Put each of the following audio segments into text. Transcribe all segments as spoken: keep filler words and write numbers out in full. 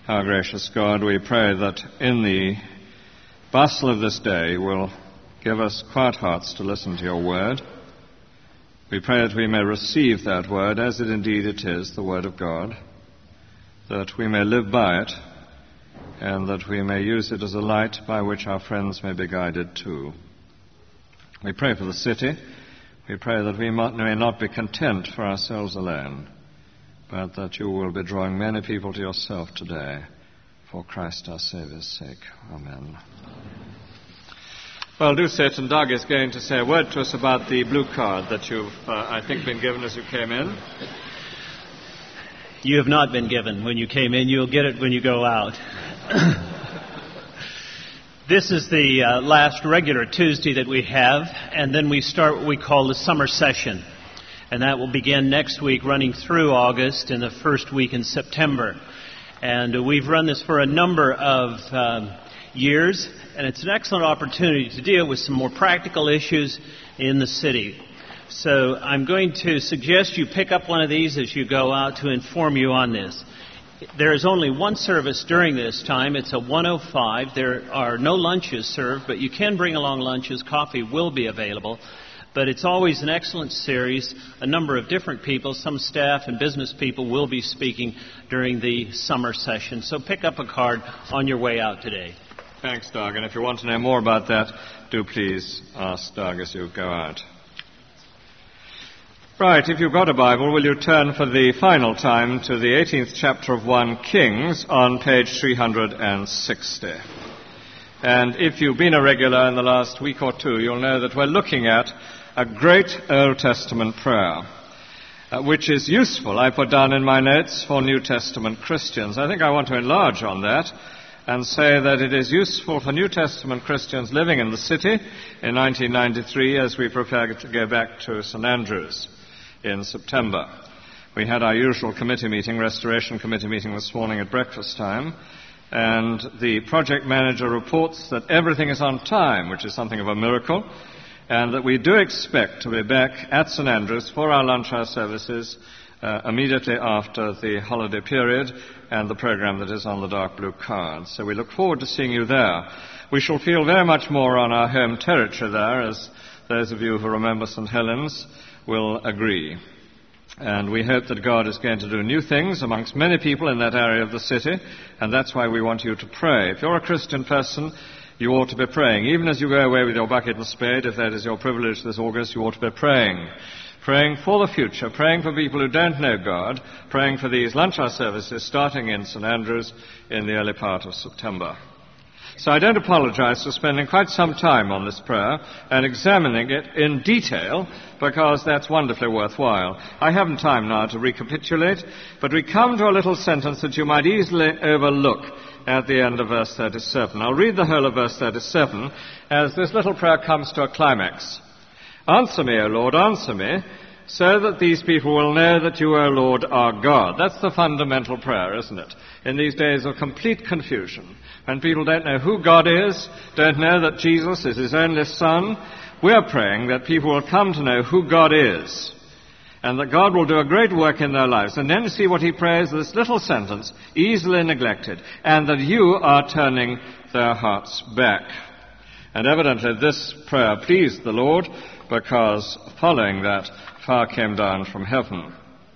Our gracious God, we pray that in the bustle of this day you will give us quiet hearts to listen to your word. We pray that we may receive that word as it indeed it is, the word of God, that we may live by it, and that we may use it as a light by which our friends may be guided too. We pray for the city. We pray that we may not be content for ourselves alone, but that you will be drawing many people to yourself today for Christ our Saviour's sake. Amen. Well, do sit, and Doug is going to say a word to us about the blue card that you've, uh, I think, been given as you came in. You have not been given when you came in. You'll get it when you go out. This is the uh, last regular Tuesday that we have, and then we start what we call the summer session. And that will begin next week, running through August and the first week in September. And uh, we've run this for a number of um, years, and it's an excellent opportunity to deal with some more practical issues in the city. So I'm going to suggest you pick up one of these as you go out to inform you on this. There is only one service during this time. It's a one oh five. There are no lunches served, but you can bring along lunches. Coffee will be available. But it's always an excellent series. A number of different people, some staff and business people, will be speaking during the summer session. So pick up a card on your way out today. Thanks, Doug. And if you want to know more about that, do please ask Doug as you go out. Right, if you've got a Bible, will you turn for the final time to the eighteenth chapter of First Kings on page three hundred sixty. And if you've been a regular in the last week or two, you'll know that we're looking at a great Old Testament prayer, uh, which is useful, I put down in my notes, for New Testament Christians. I think I want to enlarge on that and say that it is useful for New Testament Christians living in the city in nineteen ninety-three as we prepare to go back to Saint Andrews in September. We had our usual committee meeting, Restoration Committee meeting this morning at breakfast time, and the project manager reports that everything is on time, which is something of a miracle, and that we do expect to be back at Saint Andrews for our lunch hour services uh, immediately after the holiday period and the program that is on the dark blue card. So we look forward to seeing you there. We shall feel very much more on our home territory there, as those of you who remember Saint Helens will agree. And we hope that God is going to do new things amongst many people in that area of the city, and that's why we want you to pray. If you're a Christian person, you ought to be praying. Even as you go away with your bucket and spade, if that is your privilege this August, you ought to be praying. Praying for the future, praying for people who don't know God, praying for these lunch hour services starting in Saint Andrews in the early part of September. So I don't apologize for spending quite some time on this prayer and examining it in detail, because that's wonderfully worthwhile. I haven't time now to recapitulate, but we come to a little sentence that you might easily overlook at the end of verse thirty-seven. I'll read the whole of verse thirty-seven as this little prayer comes to a climax. Answer me, O Lord, answer me, so that these people will know that you, O Lord, are God. That's the fundamental prayer, isn't it? In these days of complete confusion, when people don't know who God is, don't know that Jesus is his only Son, we're praying that people will come to know who God is, and that God will do a great work in their lives. And then see what he prays, this little sentence, easily neglected, and that you are turning their hearts back. And evidently this prayer pleased the Lord, because following that, fire came down from heaven.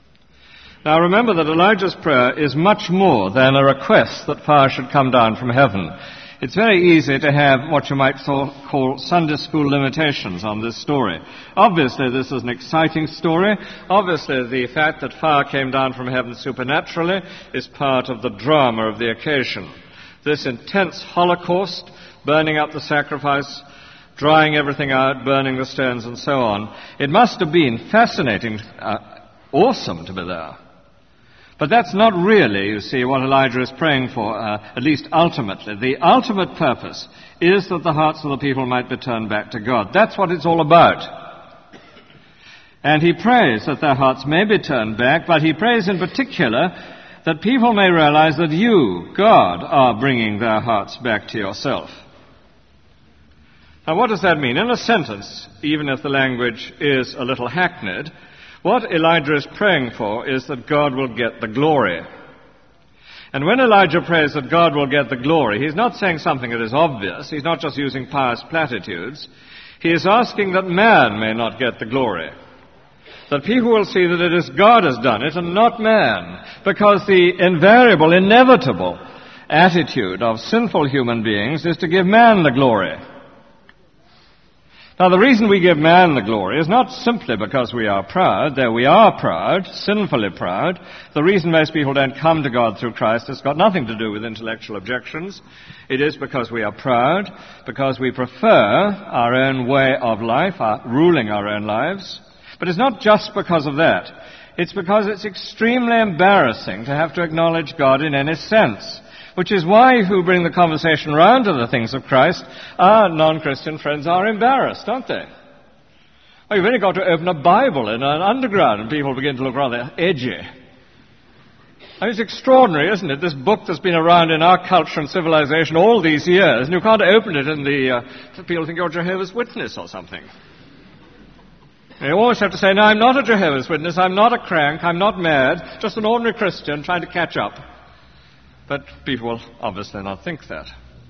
Now remember that Elijah's prayer is much more than a request that fire should come down from heaven. It's very easy to have what you might call Sunday school limitations on this story. Obviously this is an exciting story. Obviously the fact that fire came down from heaven supernaturally is part of the drama of the occasion. This intense holocaust, burning up the sacrifice, drying everything out, burning the stones and so on. It must have been fascinating, uh, awesome to be there. But that's not really, you see, what Elijah is praying for, uh, at least ultimately. The ultimate purpose is that the hearts of the people might be turned back to God. That's what it's all about. And he prays that their hearts may be turned back, but he prays in particular that people may realize that you, God, are bringing their hearts back to yourself. Now, what does that mean? In a sentence, even if the language is a little hackneyed, what Elijah is praying for is that God will get the glory. And when Elijah prays that God will get the glory, he's not saying something that is obvious. He's not just using pious platitudes. He is asking that man may not get the glory. That people will see that it is God has done it and not man. Because the invariable, inevitable attitude of sinful human beings is to give man the glory. Now, the reason we give man the glory is not simply because we are proud, though we are proud, sinfully proud. The reason most people don't come to God through Christ has got nothing to do with intellectual objections. It is because we are proud, because we prefer our own way of life, our, ruling our own lives. But it's not just because of that. It's because it's extremely embarrassing to have to acknowledge God in any sense. Which is why, who bring the conversation round to the things of Christ, our non-Christian friends are embarrassed, aren't they? Well, you've only got to open a Bible in an underground and people begin to look rather edgy. I mean, it's extraordinary, isn't it? This book that's been around in our culture and civilization all these years, and you can't open it and the uh, people think you're a Jehovah's Witness or something. And you always have to say, no, I'm not a Jehovah's Witness, I'm not a crank, I'm not mad, just an ordinary Christian trying to catch up. But people will obviously not think that.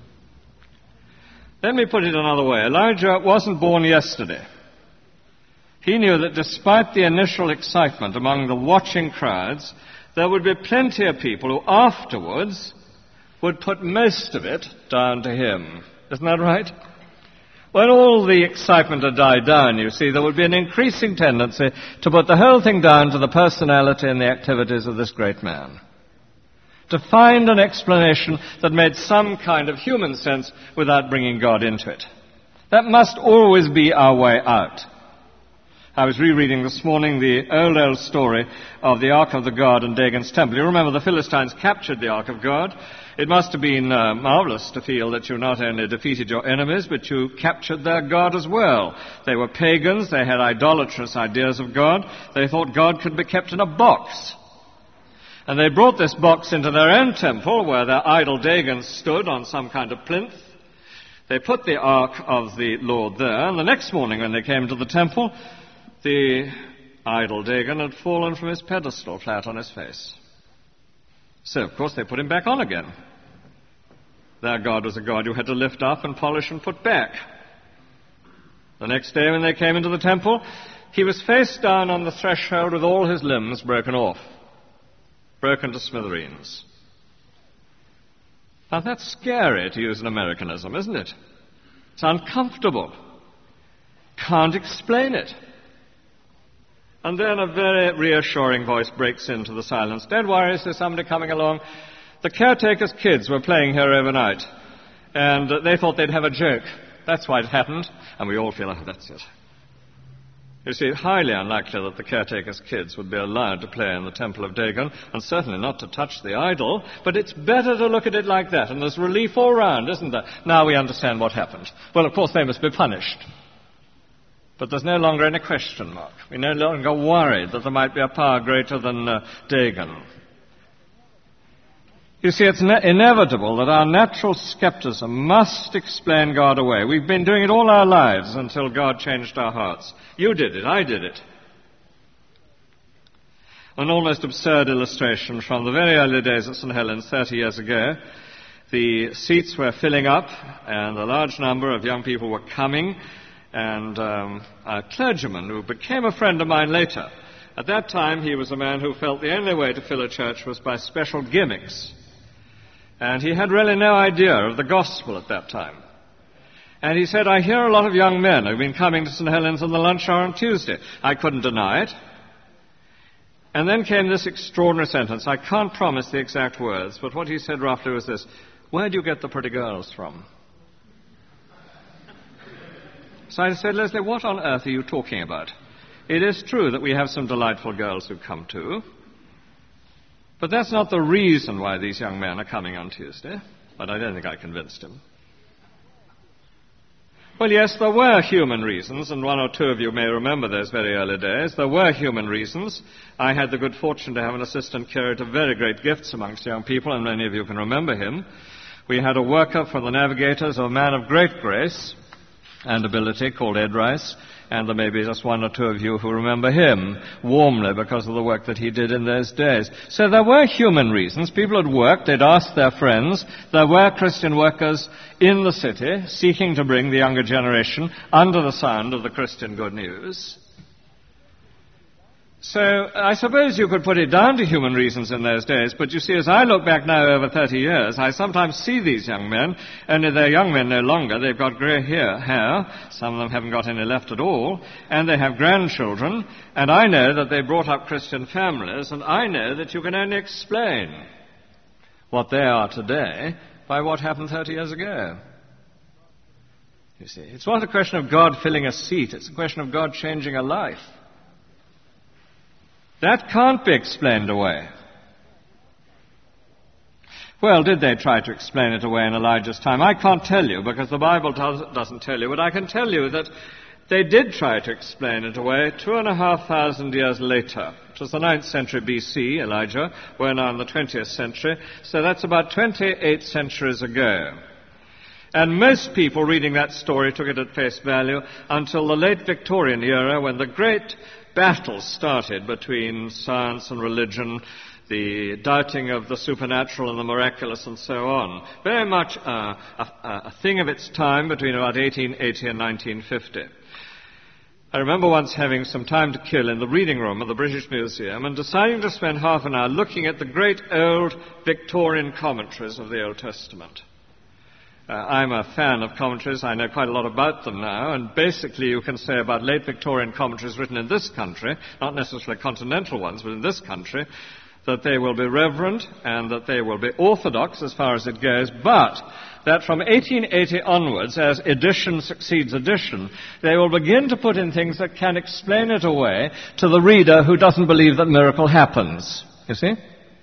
Let me put it another way. Elijah wasn't born yesterday. He knew that despite the initial excitement among the watching crowds, there would be plenty of people who afterwards would put most of it down to him. Isn't that right? When all the excitement had died down, you see, there would be an increasing tendency to put the whole thing down to the personality and the activities of this great man. To find an explanation that made some kind of human sense without bringing God into it. That must always be our way out. I was rereading this morning the old, old story of the Ark of the God and Dagon's temple. You remember the Philistines captured the Ark of God. It must have been uh, marvelous to feel that you not only defeated your enemies, but you captured their God as well. They were pagans. They had idolatrous ideas of God. They thought God could be kept in a box. And they brought this box into their own temple, where their idol Dagon stood on some kind of plinth. They put the ark of the Lord there, and the next morning when they came to the temple, the idol Dagon had fallen from his pedestal flat on his face. So, of course, they put him back on again. Their God was a God you had to lift up and polish and put back. The next day when they came into the temple, he was face down on the threshold with all his limbs broken off. Broken to smithereens. Now that's scary, to use an Americanism, isn't it? It's uncomfortable. Can't explain it. And then a very reassuring voice breaks into the silence. Don't worry, there's somebody coming along. The caretaker's kids were playing here overnight, and uh, they thought they'd have a joke. That's why it happened, and we all feel, oh, that's it. You see, it's highly unlikely that the caretaker's kids would be allowed to play in the temple of Dagon, and certainly not to touch the idol, but it's better to look at it like that, and there's relief all round, isn't there? Now we understand what happened. Well, of course, they must be punished. But there's no longer any question mark. We're no longer worried that there might be a power greater than uh, Dagon. You see, it's ne- inevitable that our natural skepticism must explain God away. We've been doing it all our lives until God changed our hearts. You did it. I did it. An almost absurd illustration from the very early days at Saint Helens thirty years ago. The seats were filling up, and a large number of young people were coming, and um, a clergyman who became a friend of mine later. At that time, he was a man who felt the only way to fill a church was by special gimmicks. And he had really no idea of the gospel at that time. And he said, I hear a lot of young men who've been coming to Saint Helens in the lunch hour on Tuesday. I couldn't deny it. And then came this extraordinary sentence. I can't promise the exact words, but what he said roughly was this: where do you get the pretty girls from? So I said, Leslie, what on earth are you talking about? It is true that we have some delightful girls who come too. But that's not the reason why these young men are coming on Tuesday. But I don't think I convinced him. Well, yes, there were human reasons, and one or two of you may remember those very early days. There were human reasons. I had the good fortune to have an assistant curate of very great gifts amongst young people, and many of you can remember him. We had a worker for the Navigators, a man of great grace and ability, called Ed Rice, and there may be just one or two of you who remember him warmly because of the work that he did in those days. So there were human reasons. People had worked, they'd asked their friends. There were Christian workers in the city seeking to bring the younger generation under the sound of the Christian good news. So I suppose you could put it down to human reasons in those days, but you see, as I look back now over thirty years, I sometimes see these young men, only they're young men no longer. They've got grey hair, hair, some of them haven't got any left at all, and they have grandchildren, and I know that they brought up Christian families, and I know that you can only explain what they are today by what happened thirty years ago. You see, it's not a question of God filling a seat, it's a question of God changing a life. That can't be explained away. Well, did they try to explain it away in Elijah's time? I can't tell you, because the Bible does, doesn't tell you, but I can tell you that they did try to explain it away two and a half thousand years later. It was the ninth century B C, Elijah. We're now in the twentieth century, so that's about twenty-eight centuries ago. And most people reading that story took it at face value until the late Victorian era, when the great battles started between science and religion, the doubting of the supernatural and the miraculous and so on. Very much uh, a, a thing of its time between about eighteen eighty and nineteen fifty. I remember once having some time to kill in the reading room of the British Museum and deciding to spend half an hour looking at the great old Victorian commentaries of the Old Testament. Uh, I'm a fan of commentaries. I know quite a lot about them now, and basically you can say about late Victorian commentaries written in this country, not necessarily continental ones, but in this country, that they will be reverent and that they will be orthodox as far as it goes, but that from eighteen eighty onwards, as edition succeeds edition, they will begin to put in things that can explain it away to the reader who doesn't believe that miracle happens. You see?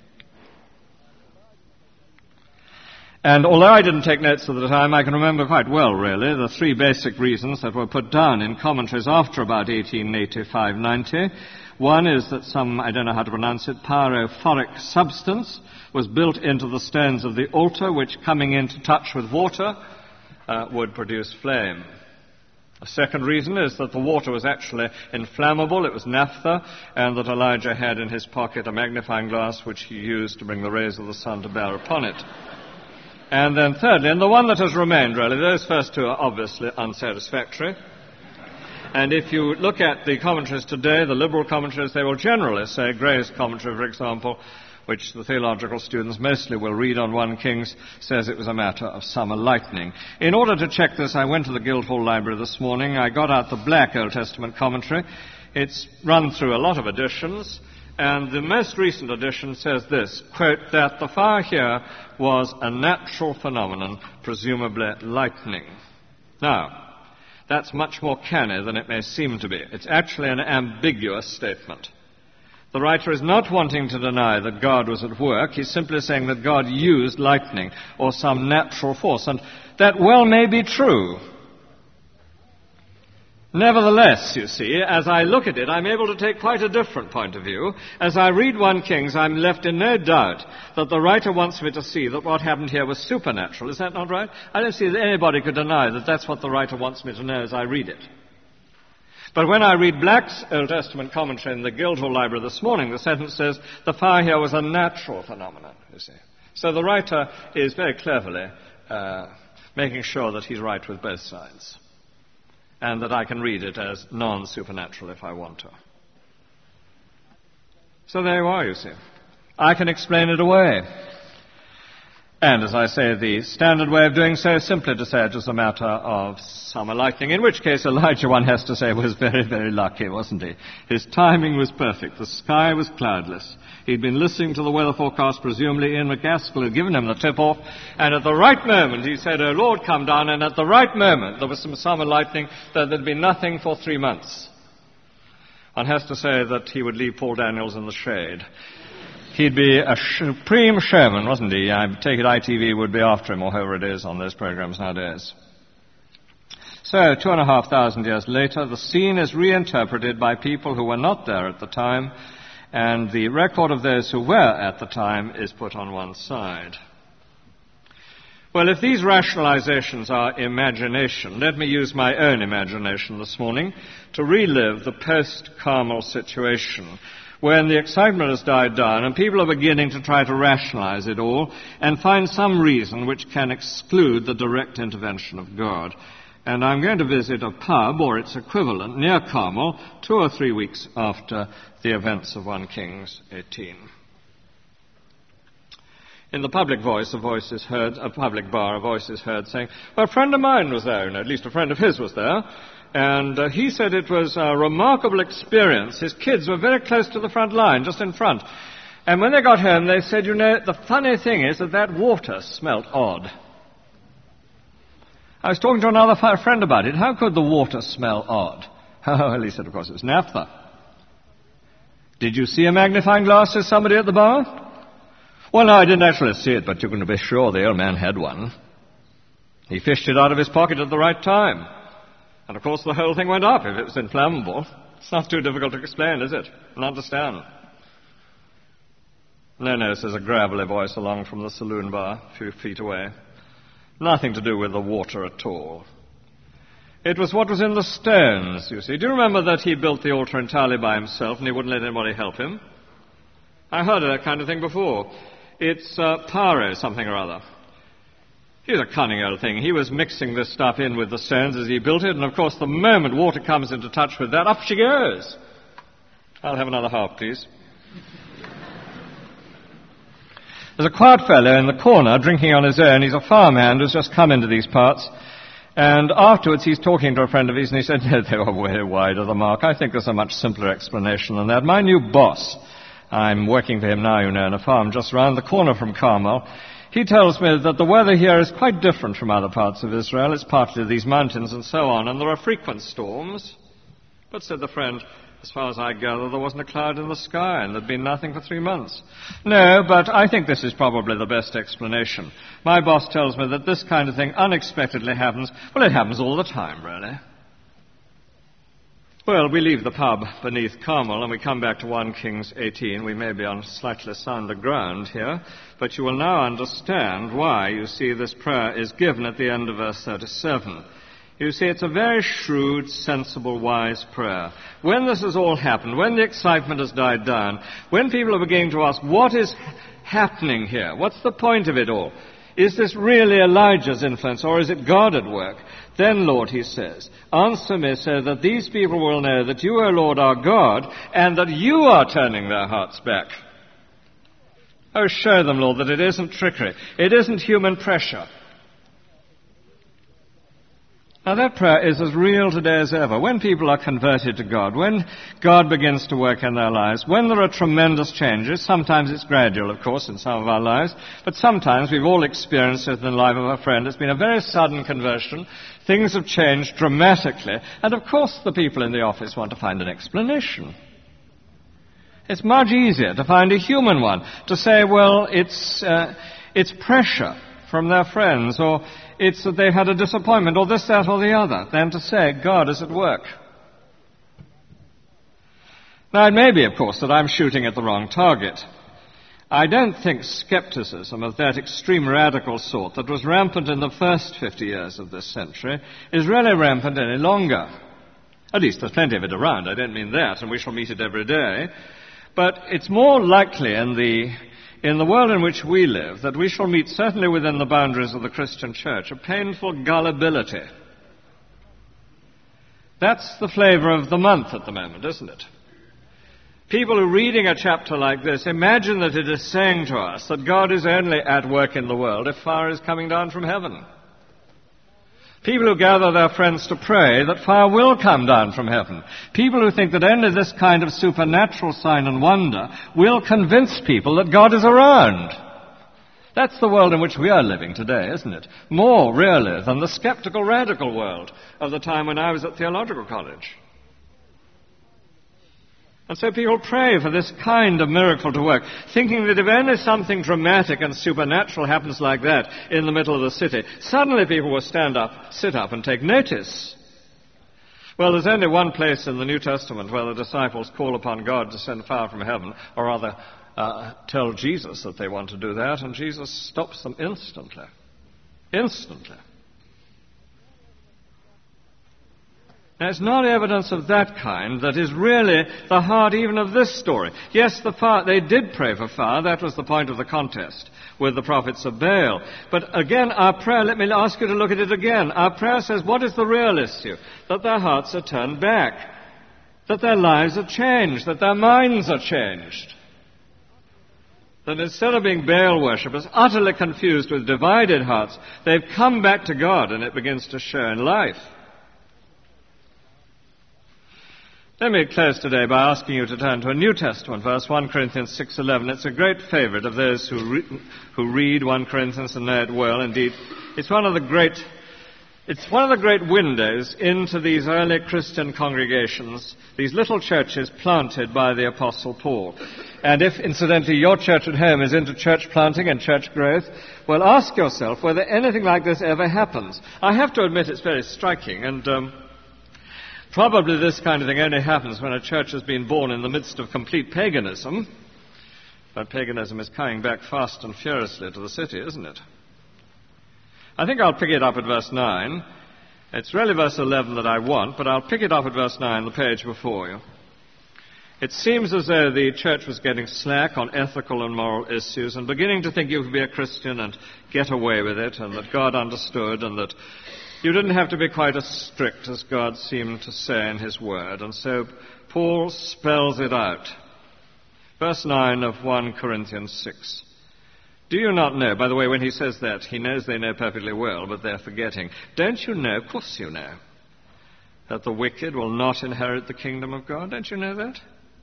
And although I didn't take notes at the time, I can remember quite well, really, the three basic reasons that were put down in commentaries after about eighteen eighty-five ninety. One is that some, I don't know how to pronounce it, pyrophoric substance was built into the stones of the altar, which, coming into touch with water, uh, would produce flame. A second reason is that the water was actually inflammable, it was naphtha, and that Elijah had in his pocket a magnifying glass which he used to bring the rays of the sun to bear upon it. And then thirdly, and the one that has remained really, those first two are obviously unsatisfactory. And if you look at the commentaries today, the liberal commentaries, they will generally say, Gray's commentary, for example, which the theological students mostly will read on First Kings, says it was a matter of summer lightning. In order to check this, I went to the Guildhall Library this morning. I got out the black Old Testament commentary. It's run through a lot of editions. And the most recent edition says this, quote, that the fire here was a natural phenomenon, presumably lightning. Now, that's much more canny than it may seem to be. It's actually an ambiguous statement. The writer is not wanting to deny that God was at work. He's simply saying that God used lightning or some natural force. And that well may be true. Nevertheless, you see, as I look at it, I'm able to take quite a different point of view. As I read First Kings, I'm left in no doubt that the writer wants me to see that what happened here was supernatural. Is that not right? I don't see that anybody could deny that that's what the writer wants me to know as I read it. But when I read Black's Old Testament commentary in the Guildhall Library this morning, the sentence says, the fire here was a natural phenomenon, you see. So the writer is very cleverly uh, making sure that he's right with both sides, and that I can read it as non-supernatural if I want to. So there you are, you see. I can explain it away. And as I say, the standard way of doing so is simply to say it was a matter of summer lightning, in which case Elijah, one has to say, was very, very lucky, wasn't he? His timing was perfect. The sky was cloudless. He'd been listening to the weather forecast, presumably Ian McGaskill had given him the tip-off, and at the right moment he said, "Oh Lord, come down," and at the right moment there was some summer lightning that there'd been nothing for three months. One has to say that he would leave Paul Daniels in the shade. He'd be a supreme showman, wasn't he? I take it I T V would be after him, or whoever it is on those programs nowadays. So, two and a half thousand years later, the scene is reinterpreted by people who were not there at the time, and the record of those who were at the time is put on one side. Well, if these rationalizations are imagination, let me use my own imagination this morning to relive the post-Carmel situation, when the excitement has died down and people are beginning to try to rationalize it all and find some reason which can exclude the direct intervention of God. And I'm going to visit a pub, or its equivalent, near Carmel, two or three weeks after the events of First Kings eighteen. In the public voice, a voice is heard, a public bar, a voice is heard saying, well, a friend of mine was there, you know, at least a friend of his was there, and uh, he said it was a remarkable experience. His kids were very close to the front line, just in front. And when they got home, they said, you know, the funny thing is that that water smelt odd. I was talking to another friend about it. How could the water smell odd? Oh, well, he said, of course, it was naphtha. Did you see a magnifying glass, says somebody at the bar? Well, no, I didn't actually see it, but you can be sure the old man had one. He fished it out of his pocket at the right time. And, of course, the whole thing went up if it was inflammable. It's not too difficult to explain, is it? And understand. No, no, says a gravelly voice along from the saloon bar a few feet away. Nothing to do with the water at all. It was what was in the stones, you see. Do you remember that he built the altar entirely by himself and he wouldn't let anybody help him? I heard of that kind of thing before. It's uh, Paro something or other. He was a cunning old thing. He was mixing this stuff in with the stones as he built it, and of course the moment water comes into touch with that, up she goes. I'll have another half, please. There's a quiet fellow in the corner drinking on his own. He's a farmhand who's just come into these parts. And afterwards he's talking to a friend of his, and he said, no, they were way wide of the mark. I think there's a much simpler explanation than that. My new boss, I'm working for him now, you know, in a farm just round the corner from Carmel. He tells me that the weather here is quite different from other parts of Israel. It's partly these mountains and so on, and there are frequent storms. But, said the friend, as far as I gather, there wasn't a cloud in the sky, and there'd been nothing for three months. No, but I think this is probably the best explanation. My boss tells me that this kind of thing unexpectedly happens. Well, it happens all the time, really. Well, we leave the pub beneath Carmel and we come back to First Kings eighteen. We may be on slightly sounder ground here, but you will now understand why, you see, this prayer is given at the end of verse thirty-seven. You see, it's a very shrewd, sensible, wise prayer. When this has all happened, when the excitement has died down, when people are beginning to ask, what is happening here? What's the point of it all? Is this really Elijah's influence, or is it God at work? Then, Lord, he says, answer me so that these people will know that you, O Lord, are God, and that you are turning their hearts back. Oh, show them, Lord, that it isn't trickery. It isn't human pressure. Now, that prayer is as real today as ever. When people are converted to God, when God begins to work in their lives, when there are tremendous changes, sometimes it's gradual, of course, in some of our lives, but sometimes we've all experienced it in the life of a friend. It's been a very sudden conversion. Things have changed dramatically. And, of course, the people in the office want to find an explanation. It's much easier to find a human one, to say, well, it's, uh, it's pressure from their friends, or it's that they've had a disappointment, or this, that, or the other, than to say God is at work. Now, it may be, of course, that I'm shooting at the wrong target. I don't think skepticism of that extreme radical sort that was rampant in the first fifty years of this century is really rampant any longer. At least there's plenty of it around. I don't mean that, and we shall meet it every day. But it's more likely in the In the world in which we live, that we shall meet, certainly within the boundaries of the Christian church, a painful gullibility. That's the flavor of the month at the moment, isn't it? People who are reading a chapter like this imagine that it is saying to us that God is only at work in the world if fire is coming down from heaven. People who gather their friends to pray that fire will come down from heaven. People who think that only this kind of supernatural sign and wonder will convince people that God is around. That's the world in which we are living today, isn't it? More, really, than the skeptical, radical world of the time when I was at theological college. And so people pray for this kind of miracle to work, thinking that if only something dramatic and supernatural happens like that in the middle of the city, suddenly people will stand up, sit up, and take notice. Well, there's only one place in the New Testament where the disciples call upon God to send fire from heaven, or rather uh, tell Jesus that they want to do that, and Jesus stops them instantly. Instantly. Now, it's not evidence of that kind that is really the heart even of this story. Yes, the fire, they did pray for fire. That was the point of the contest with the prophets of Baal. But again, our prayer, let me ask you to look at it again. Our prayer says, what is the real issue? That their hearts are turned back. That their lives are changed. That their minds are changed. That instead of being Baal worshippers, utterly confused with divided hearts, they've come back to God, and it begins to show in life. Let me close today by asking you to turn to a New Testament verse, First Corinthians six eleven. It's a great favorite of those who, re- who read First Corinthians and know it well. Indeed, it's one of the great, it's one of the great windows into these early Christian congregations, these little churches planted by the Apostle Paul. And if, incidentally, your church at home is into church planting and church growth, well, ask yourself whether anything like this ever happens. I have to admit it's very striking, and um, probably this kind of thing only happens when a church has been born in the midst of complete paganism. But paganism is coming back fast and furiously to the city, isn't it? I think I'll pick it up at verse nine. It's really verse eleven that I want, but I'll pick it up at verse nine, the page before you. It seems as though the church was getting slack on ethical and moral issues and beginning to think you could be a Christian and get away with it, and that God understood, and that you didn't have to be quite as strict as God seemed to say in his word. And so Paul spells it out. Verse nine of First Corinthians six. Do you not know, by the way, when he says that, he knows they know perfectly well, but they're forgetting. Don't you know, of course you know, that the wicked will not inherit the kingdom of God? Don't you know that?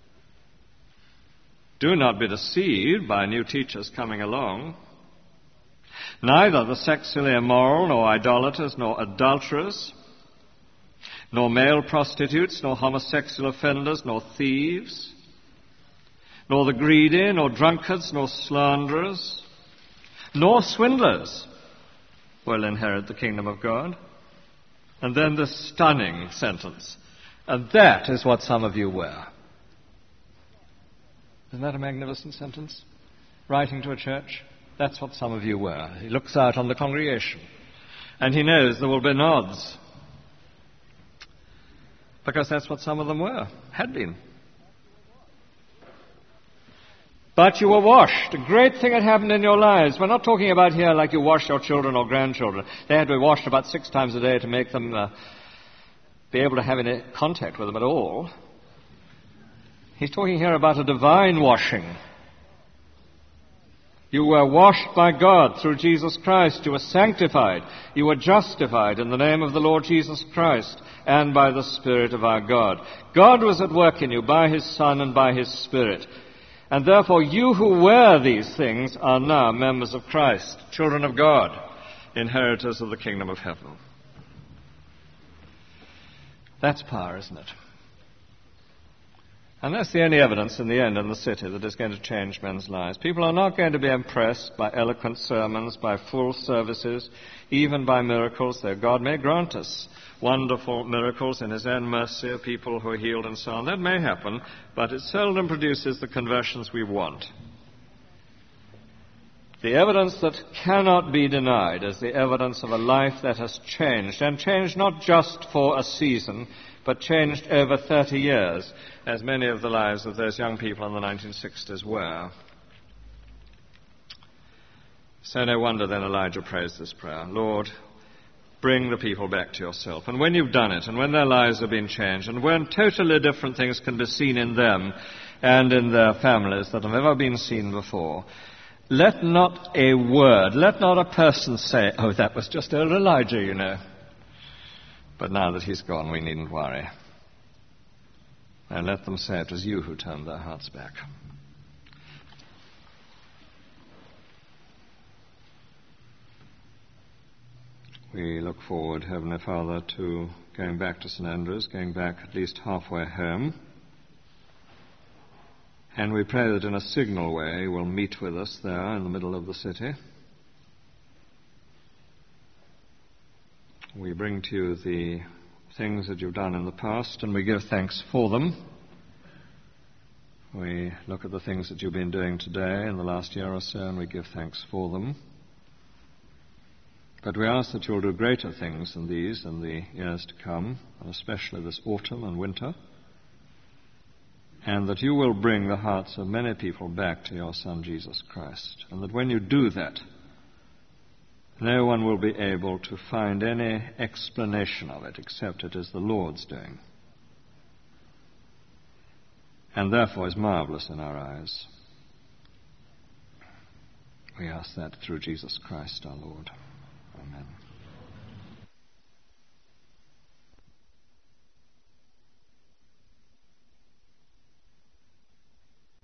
Do not be deceived by new teachers coming along. Neither the sexually immoral, nor idolaters, nor adulterers, nor male prostitutes, nor homosexual offenders, nor thieves, nor the greedy, nor drunkards, nor slanderers, nor swindlers will inherit the kingdom of God. And then the stunning sentence, and that is what some of you were. Isn't that a magnificent sentence? Writing to a church, that's what some of you were. He looks out on the congregation, and he knows there will be nods, because that's what some of them were, had been. But you were washed. A great thing had happened in your lives. We're not talking about here like you wash your children or grandchildren. They had to be washed about six times a day to make them uh, be able to have any contact with them at all. He's talking here about a divine washing. You were washed by God through Jesus Christ. You were sanctified. You were justified in the name of the Lord Jesus Christ and by the Spirit of our God. God was at work in you by his Son and by his Spirit. And therefore you who were these things are now members of Christ, children of God, inheritors of the kingdom of heaven. That's power, isn't it? And that's the only evidence in the end in the city that is going to change men's lives. People are not going to be impressed by eloquent sermons, by full services, even by miracles, though God may grant us wonderful miracles in his own mercy of people who are healed and so on. That may happen, but it seldom produces the conversions we want. The evidence that cannot be denied is the evidence of a life that has changed, and changed not just for a season, but changed over thirty years, as many of the lives of those young people in the nineteen sixties were. So no wonder then Elijah prays this prayer, Lord, bring the people back to yourself. And when you've done it, and when their lives have been changed, and when totally different things can be seen in them and in their families that have never been seen before, let not a word, let not a person say, oh, that was just old Elijah, you know. But now that he's gone, we needn't worry. And let them say it was you who turned their hearts back. We look forward, Heavenly Father, to going back to Saint Andrews, going back at least halfway home. And we pray that in a signal way you will meet with us there in the middle of the city. We bring to you the things that you've done in the past, and we give thanks for them. We look at the things that you've been doing today in the last year or so, and we give thanks for them. But we ask that you'll do greater things than these in the years to come, and especially this autumn and winter, and that you will bring the hearts of many people back to your Son Jesus Christ, and that when you do that, no one will be able to find any explanation of it except it is the Lord's doing, and therefore is marvelous in our eyes. We ask that through Jesus Christ our Lord. Amen.